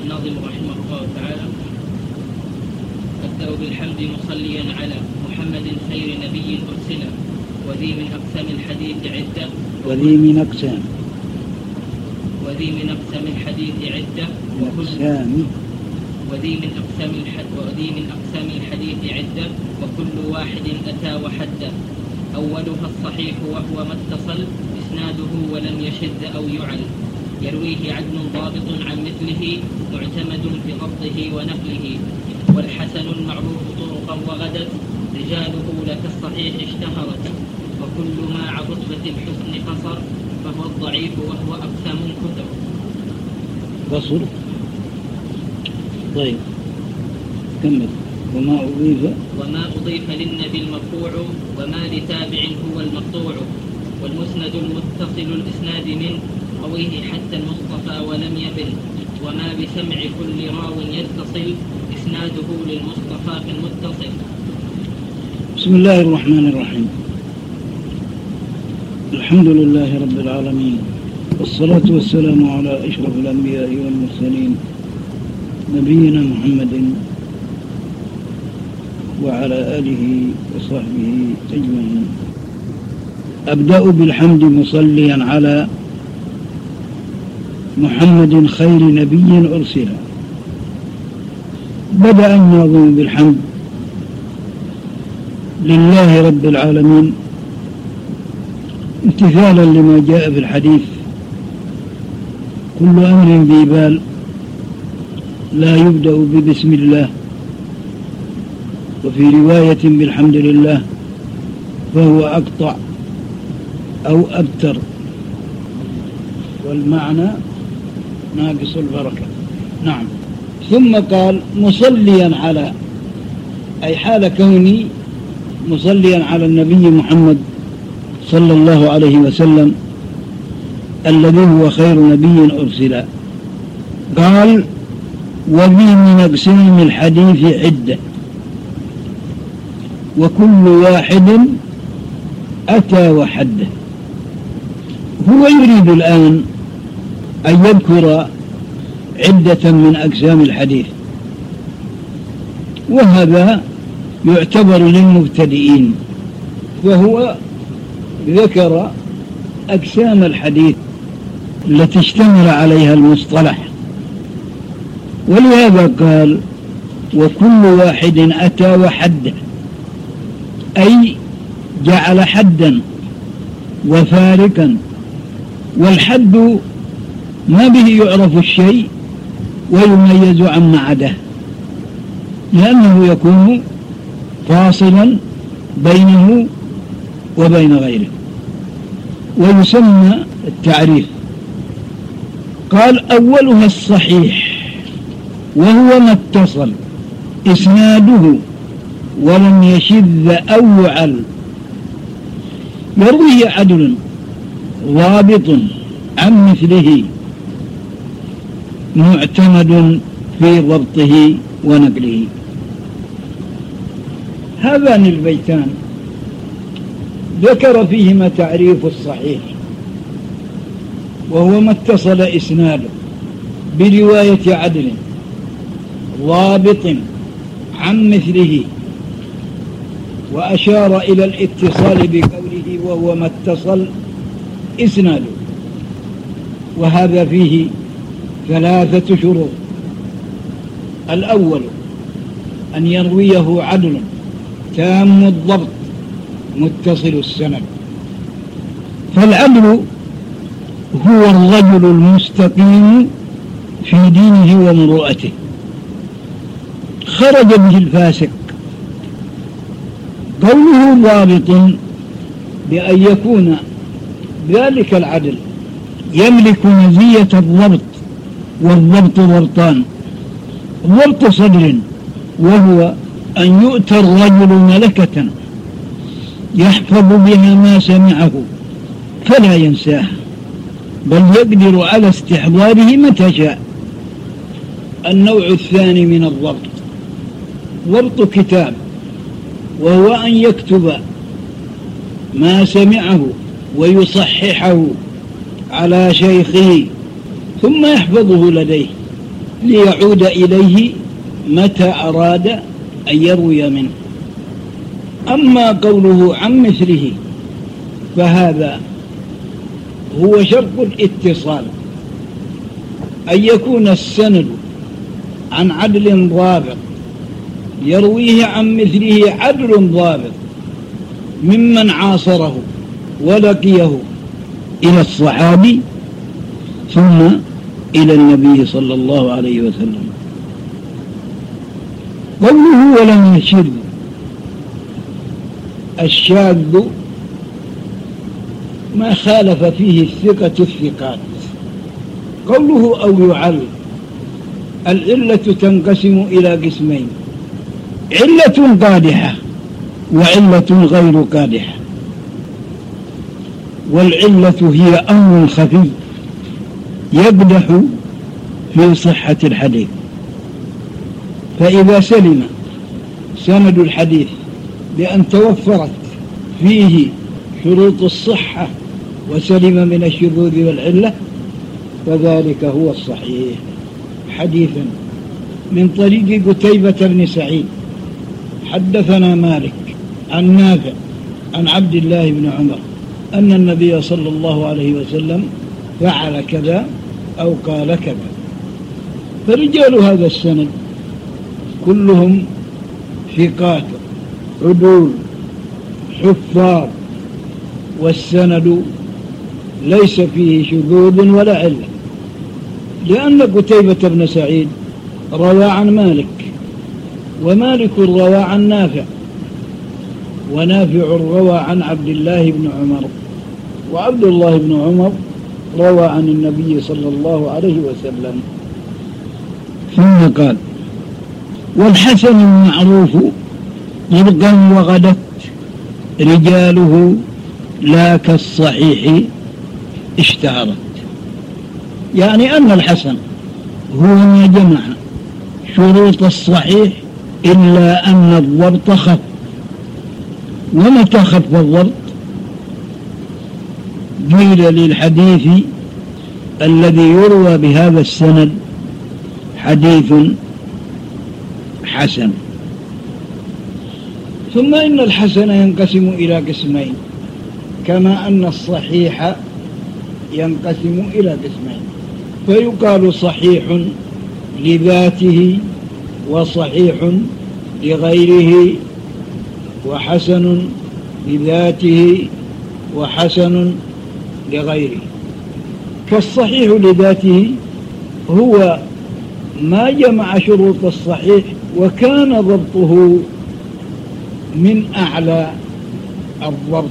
الناظم رحمه الله تعالى: أبدأ بالحمد مصليا على محمد خير نبي أرسل وذي من أقسام الحديث عدة وذي من أقسام الحديث عدة وكل واحد أتى وحده. أولها الصحيح وهو ما اتصل إسناده ولم يشذ أو يعل، يرويه عدل ضابط عن مثله معتمد في ضبطه ونقله. والحسن المعروف طرقا وغدت رجاله لك الصحيح اشتهرت، وكل ما عن رتبة الحسن قصر فهو الضعيف وهو أقسام كثر. قصر. طيب كمل. وما أضيف للنبي المرفوع وما لتابع هو المقطوع، والمسند المتصل الإسناد من رويه حتى المصطفى ولم يبن، وما بسمع كل راو يتصل إسناده للمصطفى في المتصل. بسم الله الرحمن الرحيم. الحمد لله رب العالمين، والصلاة والسلام على أشرف الأنبياء والمرسلين نبينا محمد وعلى آله وصحبه أجمعين. أبدأ بالحمد مصليا على محمد خير نبي أرسل. بدأ الناظم بالحمد لله رب العالمين امتثالا لما جاء في الحديث: كل أمر ذي بال لا يبدأ ببسم الله، وفي رواية بالحمد لله فهو أقطع أو أبتر، والمعنى ناقص البركة. نعم. ثم قال مصليا على، أي حال كوني مصليا على النبي محمد صلى الله عليه وسلم الذي هو خير نبي أرسل. قال وذي من أقسام الحديث عدة وكل واحد أتى وحده. هو يريد الآن أن يذكر عدة من أقسام الحديث، وهذا يعتبر للمبتدئين، فهو ذكر أقسام الحديث التي اشتمل عليها المصطلح، ولهذا قال وكل واحد أتى وحده، أي جعل حدا وفارقا. والحد ما به يعرف الشيء ويميز عما عداه، لأنه يكون فاصلا بينه وبين غيره، ويسمى التعريف. قال أولها الصحيح وهو ما اتصل إسناده ولم يشذ أو يعل، يرويه عدل ضابط عن مثله معتمد في ضبطه ونقله. هذان البيتان ذكر فيهما تعريف الصحيح، وهو ما اتصل إسناده برواية عدل ضابط عن مثله، وأشار إلى الاتصال بقوله وهو ما اتصل إسناده. وهذا فيه 3 شروط: الأول أن يرويه عدل تام الضبط متصل السند، فالعدل هو الرجل المستقيم في دينه ومروءته، خرج به الفاسق. قوله ضابط بأن يكون ذلك العدل يملك مزية الضبط، والضبط ضبطان: ضبط صدر وهو أن يؤتى الرجل ملكة يحفظ بها ما سمعه فلا ينساه، بل يقدر على استحضاره متى شاء. النوع الثاني من الضبط ضبط كتاب، وهو أن يكتب ما سمعه ويصححه على شيخه ثم يحفظه لديه ليعود إليه متى أراد أن يروي منه. أما قوله عن مثله فهذا هو شرط الاتصال، أن يكون السند عن عدل ضابط يرويه عن مثله عدل ضابط ممن عاصره ولقيه إلى الصحابي ثم إلى النبي صلى الله عليه وسلم. قوله ولم يشذ، الشاذ ما خالف فيه الثقة الثقات. قوله أو يعل، العلة تنقسم إلى قسمين: علة قادحة وعلة غير قادحة. والعلة هي أمر خفي يقدح في صحة الحديث، فإذا سلم سند الحديث بأن توفرت فيه شروط الصحة وسلم من الشذوذ والعلة فذلك هو الصحيح. حديثا من طريق قتيبة بن سعيد حدثنا مالك عن نافع عن عبد الله بن عمر أن النبي صلى الله عليه وسلم فعل كذا أو قال كذا. فرجال هذا السند كلهم ثقات عدول حفاظ، والسند ليس فيه شذوذ ولا علة، لأن قتيبة بن سعيد روى عن مالك، ومالك روى عن نافع، ونافع روى عن عبد الله بن عمر، وعبد الله بن عمر روى عن النبي صلى الله عليه وسلم. ثم قال: والحسن المعروف طرقا وغدت رجاله لا كالصحيح اشتهرت. يعني أن الحسن هو ما جمع شروط الصحيح إلا أن الضبط خف. ومتى خف الضبط؟ قيل للحديث الذي يروى بهذا السند حديث حسن. ثم إن الحسن ينقسم إلى قسمين، كما أن الصحيح ينقسم إلى قسمين، فيقال صحيح لذاته وصحيح لغيره وحسن لذاته وحسن لغيره. فالصحيح لذاته هو ما جمع شروط الصحيح وكان ضبطه من أعلى الضبط.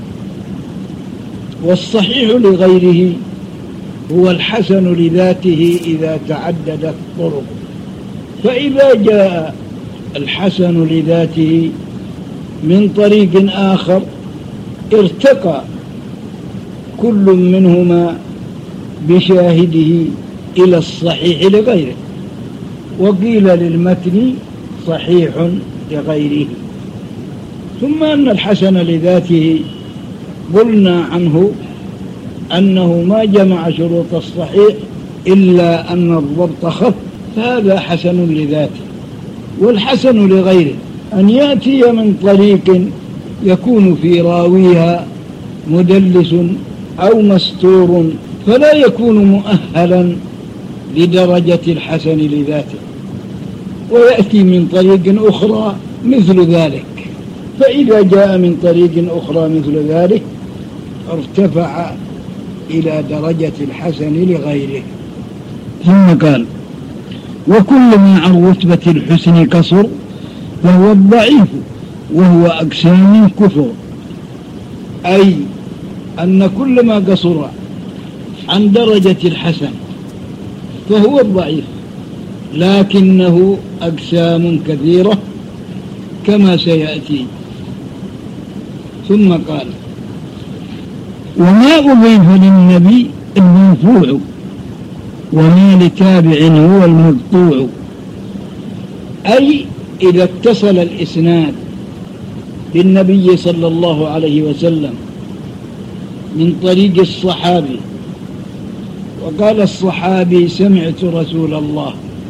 والصحيح لغيره هو الحسن لذاته إذا تعددت طرق. فإذا جاء الحسن لذاته من طريق آخر ارتقى كل منهما بشاهده إلى الصحيح لغيره، وقيل للمتن صحيح لغيره. ثم أن الحسن لذاته قلنا عنه أنه ما جمع شروط الصحيح إلا أن الضبط خف، فهذا حسن لذاته. والحسن لغيره أن يأتي من طريق يكون في راويها مدلس أو مستور فلا يكون مؤهلا لدرجة الحسن لذاته، ويأتي من طريق أخرى مثل ذلك، فإذا جاء من طريق أخرى مثل ذلك ارتفع إلى درجة الحسن لغيره. ثم قال: وكل ما عن رتبة الحسن قصر فهو الضعيف وهو أقسام كفر. أي أن كل ما قصر عن درجة الحسن فهو الضعيف، لكنه أقسام كثيرة كما سيأتي. ثم قال: وما أضيف للنبي المرفوع وما لتابع هو المقطوع. أي إذا اتصل الإسناد بالنبي صلى الله عليه وسلم من طريق الصحابي وقال الصحابي سمعت رسول الله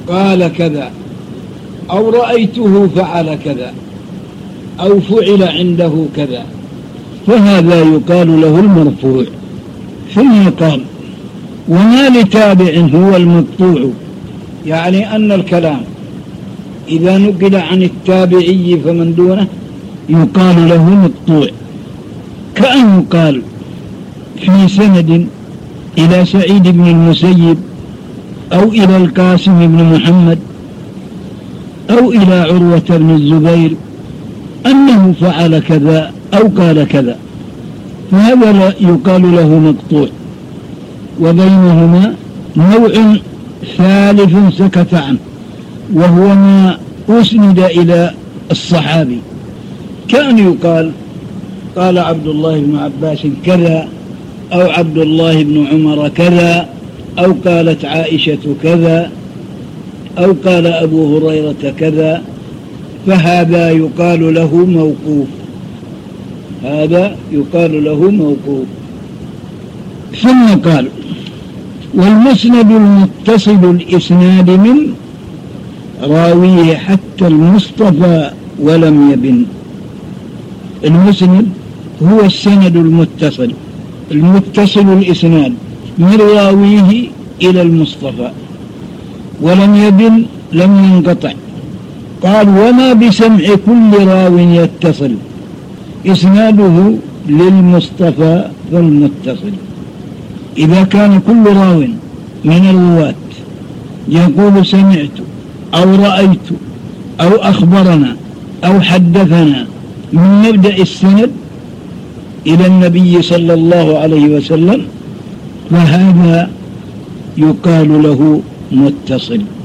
قال كذا، أو رأيته فعل كذا، أو فعل عنده كذا، فهذا يقال له المرفوع. ثم قال وما لتابع هو المقطوع، يعني أن الكلام إذا نقل عن التابعي فمن دونه يقال له مقطوع، كأن يقال في سند إلى سعيد بن المسيب أو إلى القاسم بن محمد أو إلى عروة بن الزبير أنه فعل كذا أو قال كذا، فهذا لا يقال له مقطوع. وبينهما نوع ثالث سكت عنه، وهو ما أسند إلى الصحابي، كأن يقال قال عبد الله بن عباس كذا، أو عبد الله بن عمر كذا، أو قالت عائشة كذا، أو قال أبو هريرة كذا، فهذا يقال له موقوف. هذا يقال له موقوف. ثم قال والمسند المتصل الإسناد من راويه حتى المصطفى ولم يبن. المسند هو السند المتصل الإسناد من راويه إلى المصطفى ولم يبن، لم ينقطع. قال وما بسمع كل راو يتصل إسناده للمصطفى فالمتصل. إذا كان كل راو من الرواة يقول سمعت أو رأيت أو أخبرنا أو حدثنا من مبدأ السند إلى النبي صلى الله عليه وسلم، فهذا يقال له متصل.